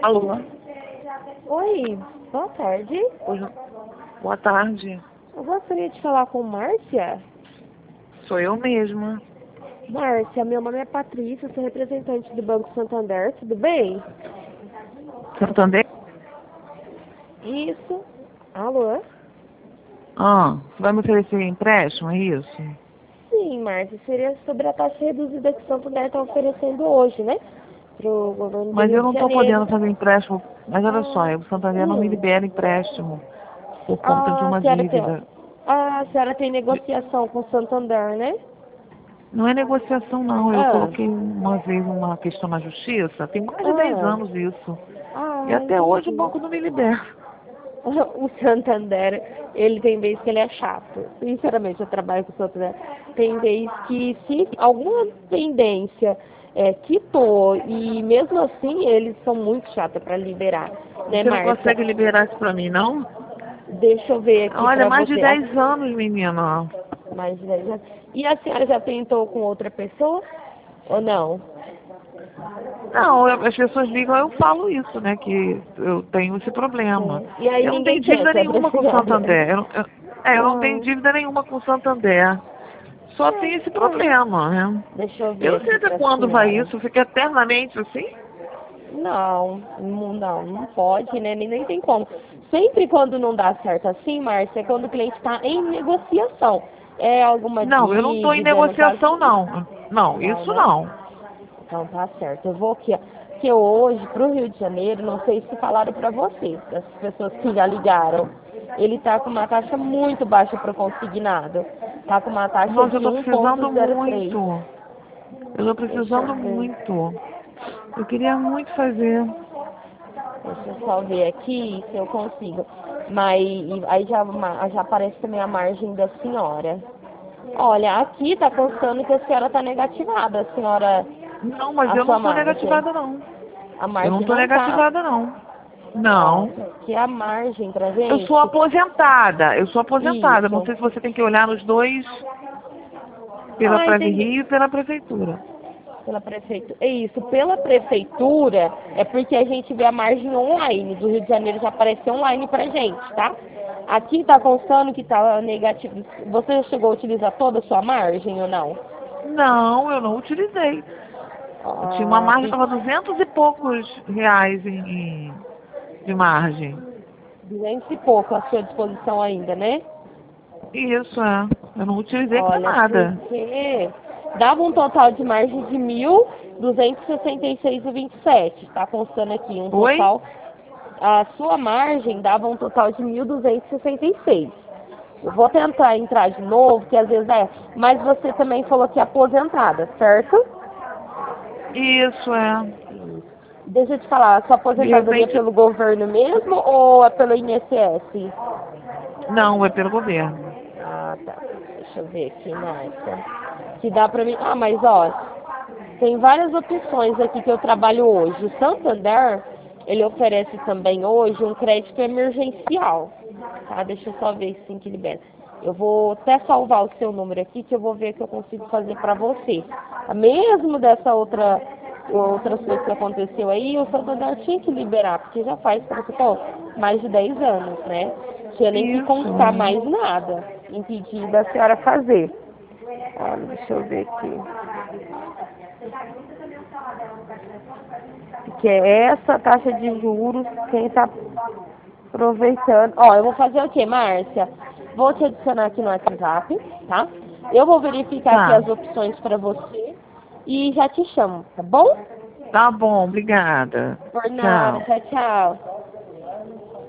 Alô? Oi, boa tarde. Oi, boa tarde. Eu gostaria de falar com Márcia. Sou eu mesma. Márcia, meu nome é Patrícia, sou representante do Banco Santander, tudo bem? Santander? Isso. Alô? Você vai me oferecer empréstimo, é isso? Sim, Márcia, seria sobre a taxa reduzida que o Santander está oferecendo hoje, né? Para o governo do Mas eu Rio não de estou Janeiro. podendo fazer empréstimo. Mas olha só, Ah, o Santander não me hum. libera empréstimo por conta de Ah, uma dívida. a senhora tem negociação com o Santander, né? Não é negociação, não. Eu Ah, coloquei uma vez uma questão na justiça. Tem mais de 10 ah, anos isso. E ah, até hoje o entendi. banco não me libera. O Santander, ele tem vez que ele é chato. Sinceramente, eu trabalho com o Santander. Tem vez que se alguma pendência quitou e mesmo assim eles são muito chatos para liberar, né, Você não Márcia? consegue liberar isso pra mim, não? Deixa eu ver aqui Olha, para mais de você. 10 anos, menina. Mais de 10 anos. E a senhora já tentou com outra pessoa ou não? Não, as pessoas ligam, eu falo isso, né? Que eu tenho esse problema. Sim. E aí Eu não tenho ninguém quer, dívida você é nenhuma com o pressionada. Santander. Eu não tenho Ah, dívida nenhuma com o Santander. Só tem esse problema, né? deixa eu Eu ver não sei aqui até para a quando vai senhora. isso, fica eternamente assim. Não pode, né? Nem tem como. Sempre quando não dá certo assim, Márcia, é quando o cliente está em negociação. É alguma Não, eu não estou em dívida, no caso. negociação, não. Não, Não, isso né? não. Então tá certo. Eu vou aqui, ó. Porque hoje, para o Rio de Janeiro, não sei se falaram para vocês, as pessoas que já ligaram, ele tá com uma taxa muito baixa para o consignado. Tá com uma taxa Nossa, eu de estou precisando 1,03. muito. Eu estou Deixa eu precisando ver. muito. Eu queria muito fazer. Deixa eu só ver aqui se eu consigo. Mas aí já aparece também a margem da senhora. Olha, aqui tá constando que a senhora tá negativada. A senhora, Não, mas a eu não sua estou margem. negativada, não. A Eu não margem estou não tá. negativada, não. Ó, Não. que a margem pra Eu sou gente. aposentada. Eu sou aposentada. Não Isso. sei se você tem que olhar nos dois, pela Ah, Preve entendi. Rio e pela prefeitura. Pela prefeitura. É isso, pela prefeitura é porque a gente vê a margem online. Do Rio de Janeiro já apareceu online pra gente, tá? Aqui tá constando que tá negativo. Você já chegou a utilizar toda a sua margem ou não? Não, eu não utilizei. Eu tinha uma Ah, margem, estava 200 e poucos reais de margem. 200 e pouco à sua disposição ainda, né? Isso, é. Eu não utilizei para Olha, nada. porque dava um total de margem de 1.266,27. Tá constando aqui um Oi? total. A sua margem dava um total de 1.266. Eu vou tentar entrar de novo, que às vezes Mas você também falou que é aposentada, certo? Isso, é. Deixa eu te falar, a sua De aposentadoria é repente, pelo governo mesmo ou é pelo INSS? não, é pelo governo. Ah, tá. Deixa eu ver aqui, Márcia. Que dá pra mim. Ah, mas ó, tem várias opções aqui que eu trabalho hoje. O Santander, ele oferece também hoje um crédito emergencial. Tá? Deixa eu só ver sim que libera. Eu vou até salvar o seu número aqui que eu vou ver o que eu consigo fazer pra você. Mesmo dessa outras coisas que aconteceu aí, o Santander tinha que liberar, porque já faz, como você falou, mais de 10 anos, né? Tinha nem que Isso, constar é. mais nada, impedir da senhora fazer. Olha, deixa eu ver aqui. Que é essa taxa de juros, quem está aproveitando. Ó, eu vou fazer o quê, Márcia? Vou te adicionar aqui no WhatsApp, tá? Eu vou verificar aqui Tá. as opções para você e já te chamo, tá bom? Tá bom, obrigada. Por nada, Tchau. tchau, tchau.